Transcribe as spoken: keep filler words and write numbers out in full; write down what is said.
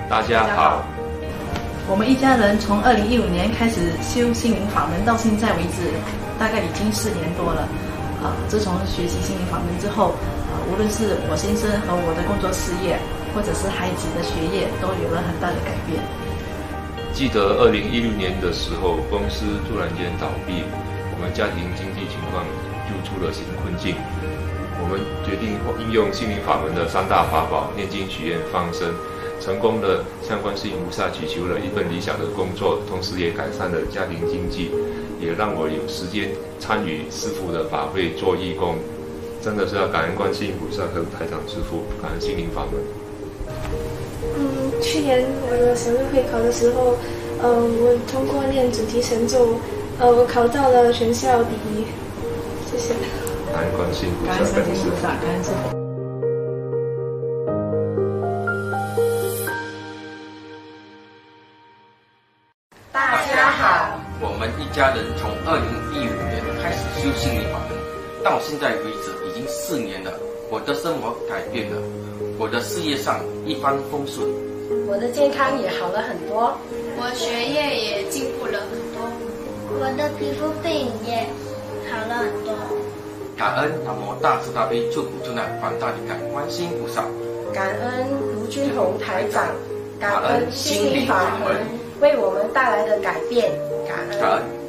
大家好。 我们一家人从二零一五年开始修心灵法门，到现在为止，大概已经四年多了。啊、呃，自从学习心灵法门之后，啊、呃，无论是我先生和我的工作事业，或者是孩子的学业，都有了很大的改变。 记得二零一六年的时候，公司突然间倒闭，我们家庭经济情况就出了新困境。我们决定应用心灵法门的三大法宝：念经、许愿、放生。成功的向观世音菩萨祈求了一份理想的工作，同时也改善了家庭经济，也让我有时间参与师父的法会做义工。真的是要感恩观世音菩萨和台长师父，感恩心灵法门。 嗯，去年我的生日会考的时候，呃，我通过念主题神咒，呃，我考到了全校第一。谢谢。 感恩观世音菩萨， 感恩观世音菩萨，感恩师父。 大家好，我们一家人从二零一五年开始修心灵法门，到现在为止已经四年了。我的生活改变了，我的事业上一帆风顺， 我的健康也好了很多， 我学业也进步了很多， 我的皮肤病也好了很多。 感恩南无大慈大悲救苦救难广大灵感观世音菩萨， 感恩卢军宏台长，感恩心灵法门为我们带来的改变，感恩。 感恩